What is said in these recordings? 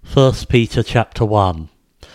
1 Peter chapter 1.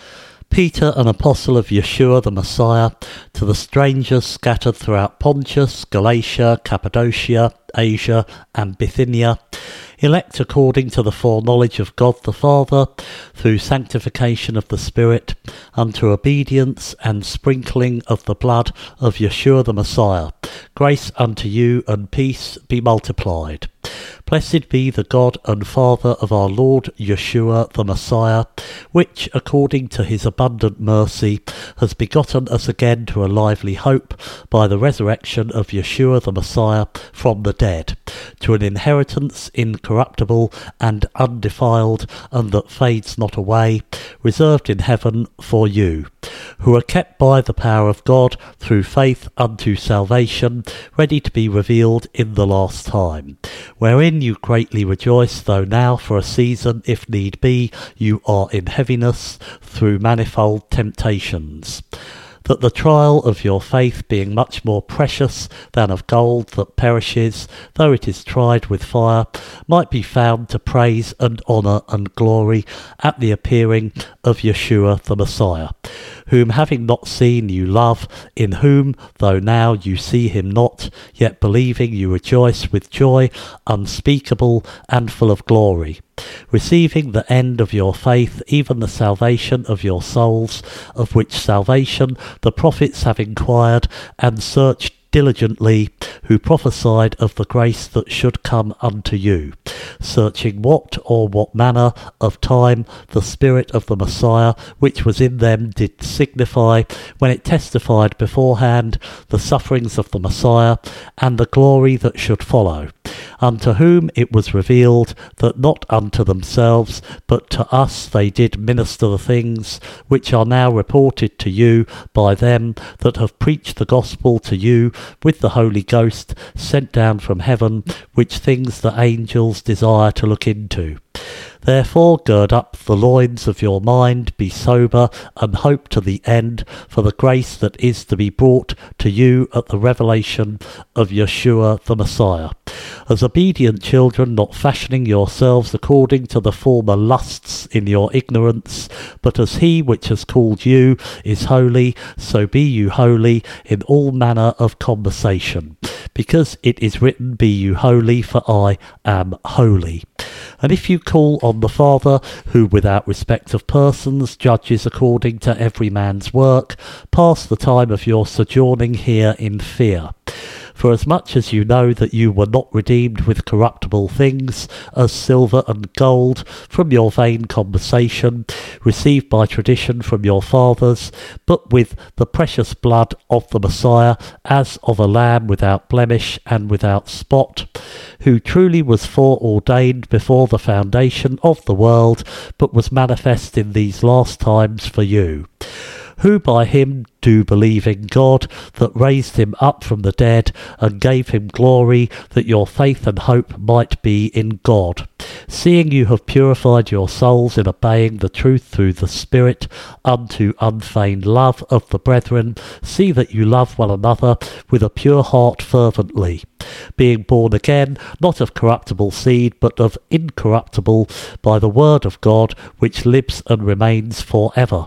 Peter, an apostle of Yeshua the Messiah, to the strangers scattered throughout Pontus, Galatia, Cappadocia, Asia, and Bithynia, elect according to the foreknowledge of God the Father, through sanctification of the Spirit, unto obedience and sprinkling of the blood of Yeshua the Messiah. Grace unto you and peace be multiplied. Blessed be the God and Father of our Lord Yeshua the Messiah, which, according to his abundant mercy, has begotten us again to a lively hope by the resurrection of Yeshua the Messiah from the dead, to an inheritance incorruptible and undefiled, and that fades not away, reserved in heaven for you, who are kept by the power of God through faith unto salvation, ready to be revealed in the last time, wherein you greatly rejoice, though now for a season, if need be, you are in heaviness through manifold temptations, that the trial of your faith, being much more precious than of gold that perishes, though it is tried with fire, might be found to praise and honour and glory at the appearing of Yeshua the Messiah, whom having not seen you love, in whom, though now you see him not, yet believing you rejoice with joy unspeakable and full of glory, receiving the end of your faith, even the salvation of your souls, of which salvation the prophets have inquired and searched diligently, who prophesied of the grace that should come unto you, searching what or what manner of time the Spirit of the Messiah which was in them did signify, when it testified beforehand the sufferings of the Messiah and the glory that should follow, unto whom it was revealed that not unto themselves but to us they did minister the things which are now reported to you by them that have preached the gospel to you with the Holy Ghost sent down from heaven, which things the angels desire to look into. Therefore gird up the loins of your mind, be sober, and hope to the end for the grace that is to be brought to you at the revelation of Yeshua the Messiah. As obedient children, not fashioning yourselves according to the former lusts in your ignorance, but as he which has called you is holy, so be you holy in all manner of conversation. Because it is written, be you holy, for I am holy. And if you call on the Father, who without respect of persons judges according to every man's work, pass the time of your sojourning here in fear. For as much as you know that you were not redeemed with corruptible things, as silver and gold, from your vain conversation, received by tradition from your fathers, but with the precious blood of the Messiah, as of a lamb without blemish and without spot, who truly was foreordained before the foundation of the world, but was manifest in these last times for you, who by him do believe in God, that raised him up from the dead, and gave him glory, that your faith and hope might be in God. Seeing you have purified your souls in obeying the truth through the Spirit, unto unfeigned love of the brethren, see that you love one another with a pure heart fervently, being born again, not of corruptible seed, but of incorruptible, by the word of God, which lives and remains for ever.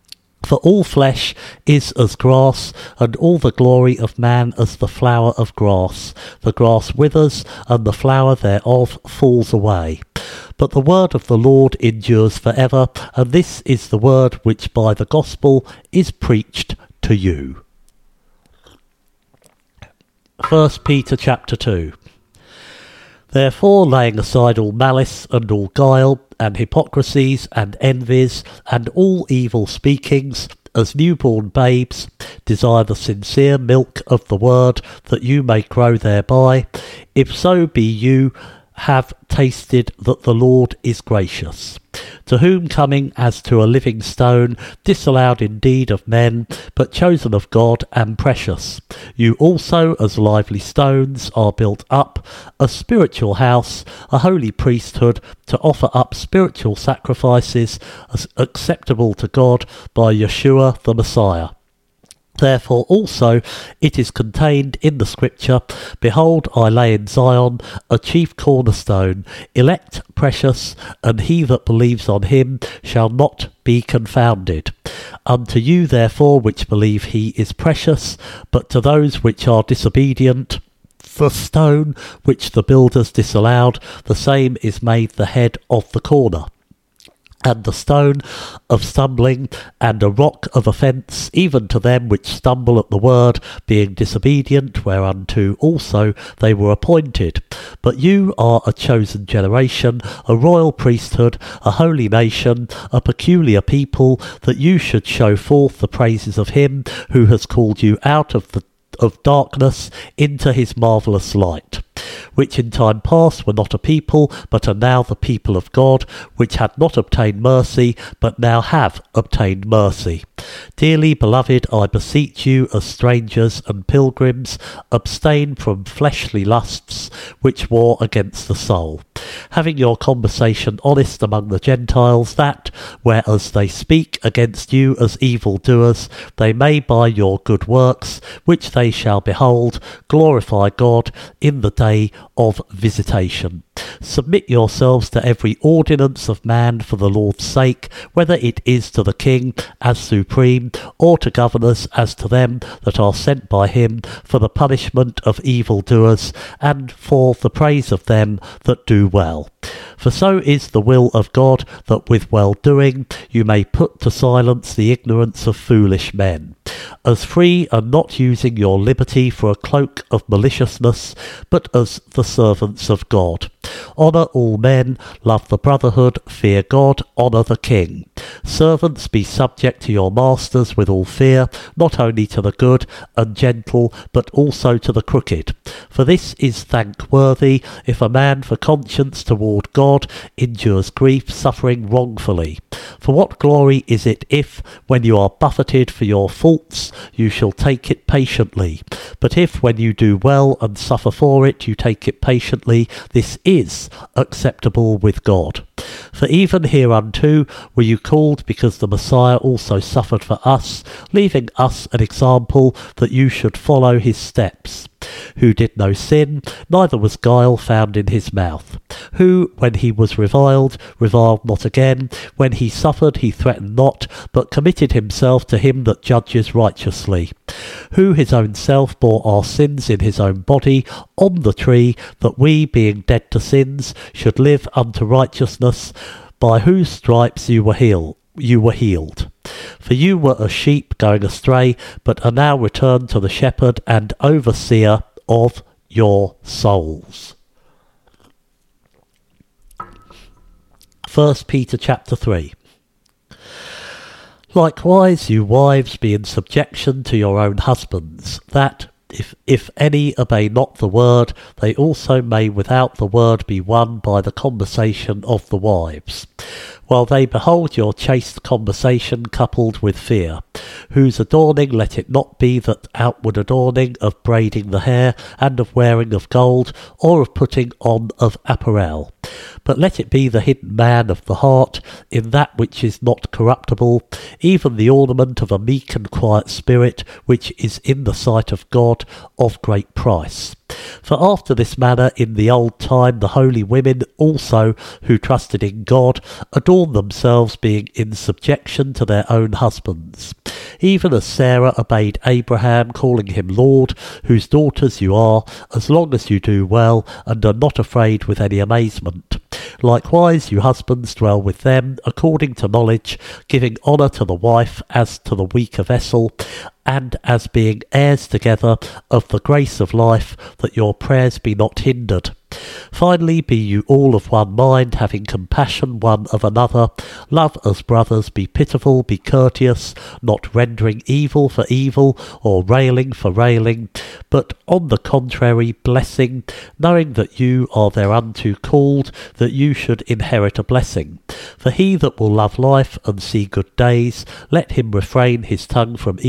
For all flesh is as grass, and all the glory of man as the flower of grass. The grass withers, and the flower thereof falls away. But the word of the Lord endures for ever, and this is the word which by the gospel is preached to you. 1 Peter chapter 2. Therefore, laying aside all malice and all guile, and hypocrisies and envies, and all evil speakings, as newborn babes, desire the sincere milk of the word, that you may grow thereby, if so be you have tasted that the Lord is gracious, to whom coming as to a living stone, disallowed indeed of men, but chosen of God and precious, you also as lively stones are built up, a spiritual house, a holy priesthood, to offer up spiritual sacrifices as acceptable to God by Yeshua the Messiah. Therefore also it is contained in the Scripture, Behold, I lay in Zion a chief cornerstone, elect, precious, and he that believes on him shall not be confounded. Unto you therefore which believe he is precious, but to those which are disobedient, the stone which the builders disallowed, the same is made the head of the corner, and the stone of stumbling, and a rock of offence, even to them which stumble at the word, being disobedient, whereunto also they were appointed. But you are a chosen generation, a royal priesthood, a holy nation, a peculiar people, that you should show forth the praises of him who has called you out of darkness into his marvellous light, which in time past were not a people, but are now the people of God, which had not obtained mercy, but now have obtained mercy. Dearly beloved, I beseech you, as strangers and pilgrims, abstain from fleshly lusts, which war against the soul, having your conversation honest among the Gentiles, that, whereas they speak against you as evildoers, they may by your good works, which they shall behold, glorify God in the day of visitation. Submit yourselves to every ordinance of man for the Lord's sake, whether it is to the king as supreme, or to governors as to them that are sent by him, for the punishment of evildoers, and for the praise of them that do well. For so is the will of God, that with well-doing you may put to silence the ignorance of foolish men. As free, and not using your liberty for a cloak of maliciousness, but as the servants of God. Honour all men, love the brotherhood, fear God, honour the king. Servants, be subject to your masters with all fear, not only to the good and gentle, but also to the crooked. For this is thankworthy, if a man for conscience toward God endures grief, suffering wrongfully. For what glory is it if, when you are buffeted for your faults, you shall take it patiently? But if, when you do well and suffer for it, you take it patiently, this is acceptable with God. For even hereunto were you called, because the Messiah also suffered for us, leaving us an example that you should follow his steps, who did no sin, neither was guile found in his mouth, who, when he was reviled not again, when he suffered he threatened not, but committed himself to him that judges righteously, who his own self bore our sins in his own body on the tree, that we, being dead to sins, should live unto righteousness, by whose stripes you were healed. For you were as sheep going astray, but are now returned to the shepherd and overseer of your souls. 1 Peter chapter 3. Likewise, you wives, be in subjection to your own husbands, that, if any obey not the word, they also may without the word be won by the conversation of the wives, while they behold your chaste conversation coupled with fear, whose adorning let it not be that outward adorning of braiding the hair, and of wearing of gold, or of putting on of apparel, but let it be the hidden man of the heart, in that which is not corruptible, even the ornament of a meek and quiet spirit, which is in the sight of God of great price. For after this manner in the old time the holy women also, who trusted in God, adorned themselves, being in subjection to their own husbands, even as Sarah obeyed Abraham, calling him Lord, whose daughters you are, as long as you do well, and are not afraid with any amazement. Likewise, you husbands, dwell with them according to knowledge, giving honour to the wife as to the weaker vessel, and as being heirs together of the grace of life, that your prayers be not hindered. Finally, be you all of one mind, having compassion one of another, love as brothers, be pitiful, be courteous, not rendering evil for evil, or railing for railing, but on the contrary blessing, knowing that you are thereunto called, that you should inherit a blessing. For he that will love life and see good days, let him refrain his tongue from evil,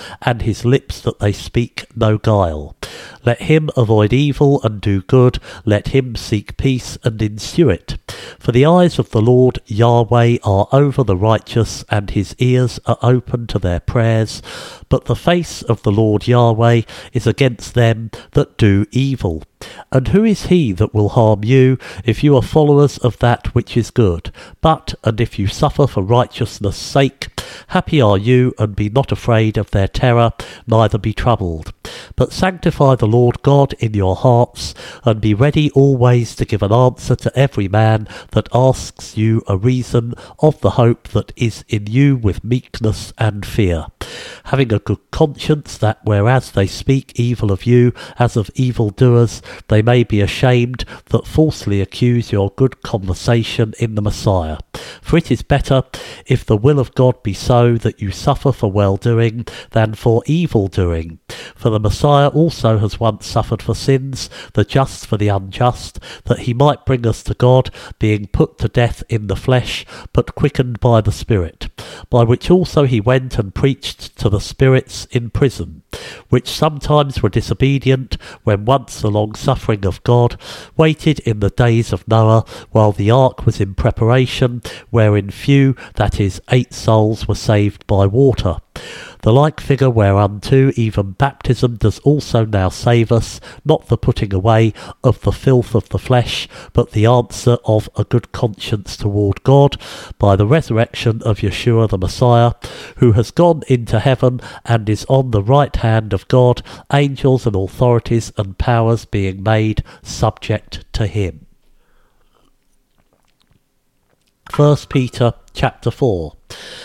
and his lips that they speak no guile. Let him avoid evil and do good, let him seek peace and ensue it. For the eyes of the Lord Yahweh are over the righteous, and his ears are open to their prayers. But the face of the Lord Yahweh is against them that do evil. And who is he that will harm you, if you are followers of that which is good? But, and if you suffer for righteousness' sake, happy are you, and be not afraid of their terror, neither be troubled. But sanctify the Lord God in your hearts, and be ready always to give an answer to every man that asks you a reason of the hope that is in you with meekness and fear, having a good conscience, that whereas they speak evil of you as of evildoers, they may be ashamed that falsely accuse your good conversation in the Messiah. For it is better, if the will of God be so, that you suffer for well-doing than for evil-doing. For the Messiah also has once suffered for sins, the just for the unjust, that he might bring us to God, being put to death in the flesh, but quickened by the Spirit, by which also he went and preached to the spirits in prison, which sometimes were disobedient, when once the long-suffering of God waited in the days of Noah, while the ark was in preparation, wherein few, that is, 8 souls, were saved by water. The like figure whereunto even baptism does also now save us, not the putting away of the filth of the flesh, but the answer of a good conscience toward God, by the resurrection of Yeshua the Messiah, who has gone into heaven and is on the right hand of God, angels and authorities and powers being made subject to him. 1 Peter chapter 4.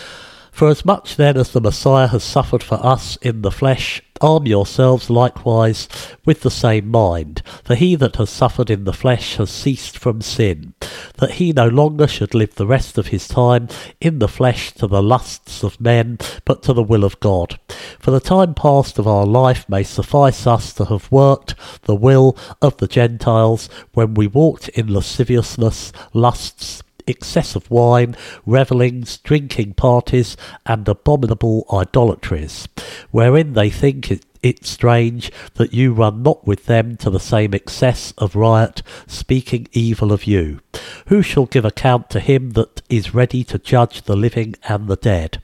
For as much then as the Messiah has suffered for us in the flesh, arm yourselves likewise with the same mind. For he that has suffered in the flesh has ceased from sin, that he no longer should live the rest of his time in the flesh to the lusts of men, but to the will of God. For the time past of our life may suffice us to have worked the will of the Gentiles, when we walked in lasciviousness, lusts, excess of wine, revellings, drinking parties, and abominable idolatries, wherein they think it strange that you run not with them to the same excess of riot, speaking evil of you. Who shall give account to him that is ready to judge the living and the dead?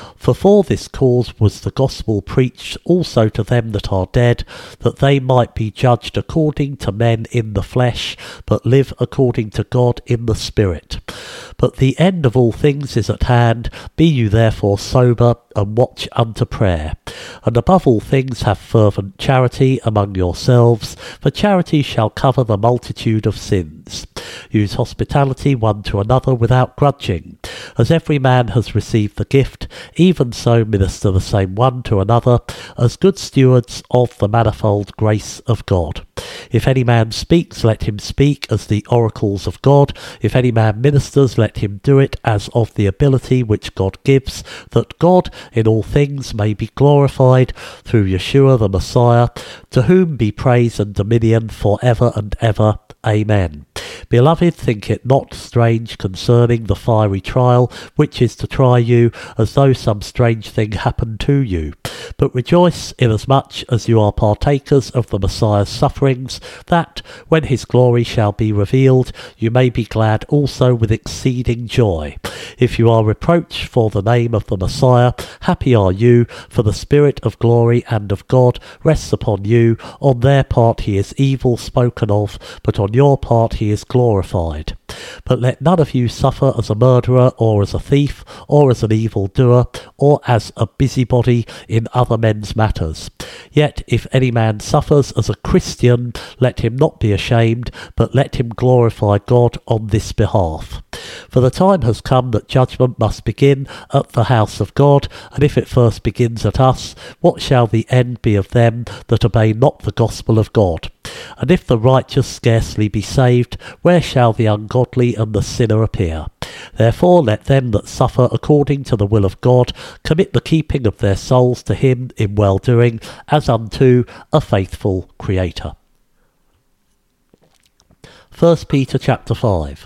For this cause was the gospel preached also to them that are dead, that they might be judged according to men in the flesh, but live according to God in the Spirit. But the end of all things is at hand. Be you therefore sober, and watch unto prayer. And above all things have fervent charity among yourselves, for charity shall cover the multitude of sins. Use hospitality one to another without grudging. As every man has received the gift, even so minister the same one to another, as good stewards of the manifold grace of God. If any man speaks, let him speak as the oracles of God. If any man ministers, let him do it as of the ability which God gives, that God in all things may be glorified through Yeshua the Messiah, to whom be praise and dominion for ever and ever. Amen. Beloved, think it not strange concerning the fiery trial, which is to try you, as though some strange thing happened to you. But rejoice inasmuch as you are partakers of the Messiah's sufferings, that, when his glory shall be revealed, you may be glad also with exceeding joy. If you are reproached for the name of the Messiah, happy are you, for the Spirit of glory and of God rests upon you. On their part he is evil spoken of, but on your part he is glorified. But let none of you suffer as a murderer, or as a thief, or as an evildoer, or as a busybody in other men's matters. Yet if any man suffers as a Christian, let him not be ashamed, but let him glorify God on this behalf. For the time has come that judgment must begin at the house of God, and if it first begins at us, what shall the end be of them that obey not the gospel of God? And if the righteous scarcely be saved, where shall the ungodly and the sinner appear? Therefore let them that suffer according to the will of God commit the keeping of their souls to him in well-doing, as unto a faithful Creator. 1 Peter chapter 5.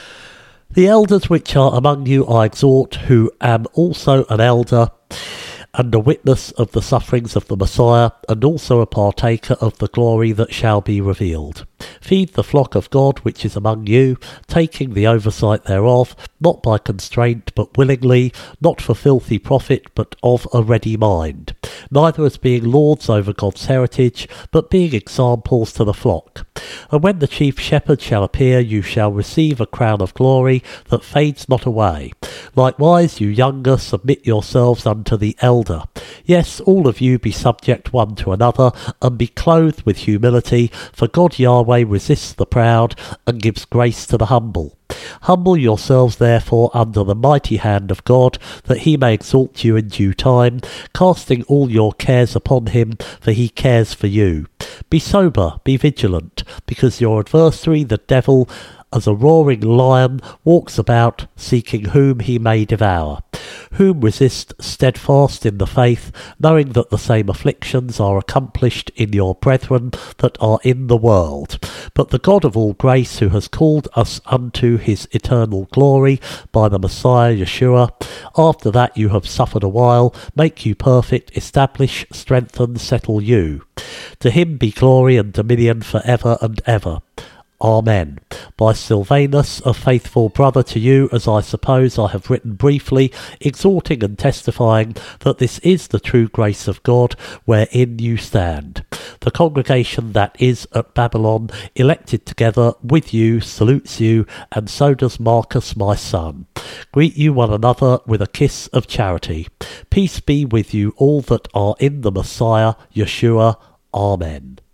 The elders which are among you I exhort, who am also an elder, and a witness of the sufferings of the Messiah, and also a partaker of the glory that shall be revealed. Feed the flock of God which is among you, taking the oversight thereof, not by constraint but willingly, not for filthy profit but of a ready mind, neither as being lords over God's heritage, but being examples to the flock. And when the chief shepherd shall appear, you shall receive a crown of glory that fades not away. Likewise, you younger, submit yourselves unto the elder. Yes, all of you be subject one to another, and be clothed with humility, for God Yahweh resists the proud, and gives grace to the humble. Humble yourselves therefore under the mighty hand of God, that he may exalt you in due time, casting all your cares upon him, for he cares for you. Be sober, be vigilant, because your adversary the devil, as a roaring lion, walks about, seeking whom he may devour. Whom resist steadfast in the faith, knowing that the same afflictions are accomplished in your brethren that are in the world. But the God of all grace, who has called us unto his eternal glory by the Messiah Yeshua, after that you have suffered a while, make you perfect, establish, strengthen, settle you. To him be glory and dominion for ever and ever. Amen. By Silvanus, a faithful brother to you, as I suppose I have written briefly, exhorting and testifying that this is the true grace of God, wherein you stand. The congregation that is at Babylon, elected together with you, salutes you, and so does Marcus my son. Greet you one another with a kiss of charity. Peace be with you all that are in the Messiah, Yeshua. Amen.